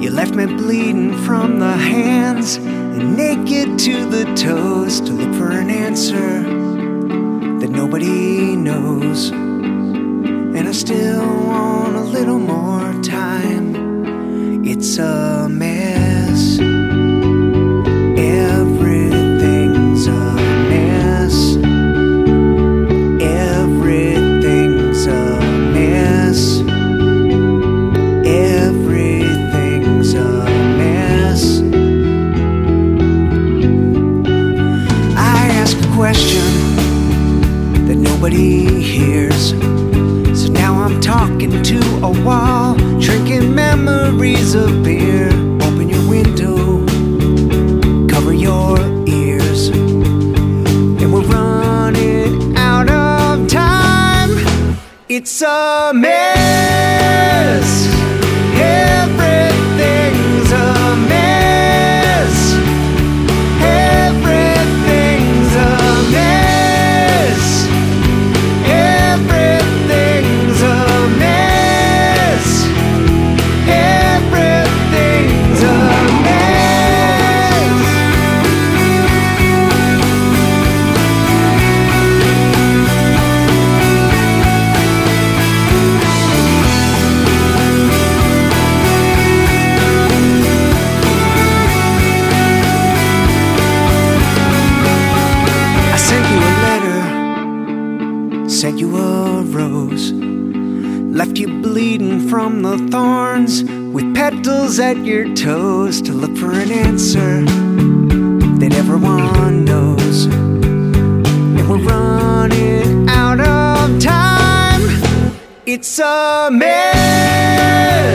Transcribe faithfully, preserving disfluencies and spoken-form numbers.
You left me bleeding from the hands and naked to the toes to look for an answer that nobody knows. And I still want a little more time. It's a mess. Everything's a mess. Everything's a mess. Everything's a mess. I ask a question that nobody hears. So now I'm talking to a wall, drinking memories of beer. Open your window, cover your ears, and we're running out of time. It's a mess. Everything's a mess. Everything's a mess. Everything's a mess. Everything's a mess. I sent you a letter, sent you a rose, left you bleeding from the thorns with petals at your toes to look for an answer that everyone knows. And we're running out of time. It's a mess.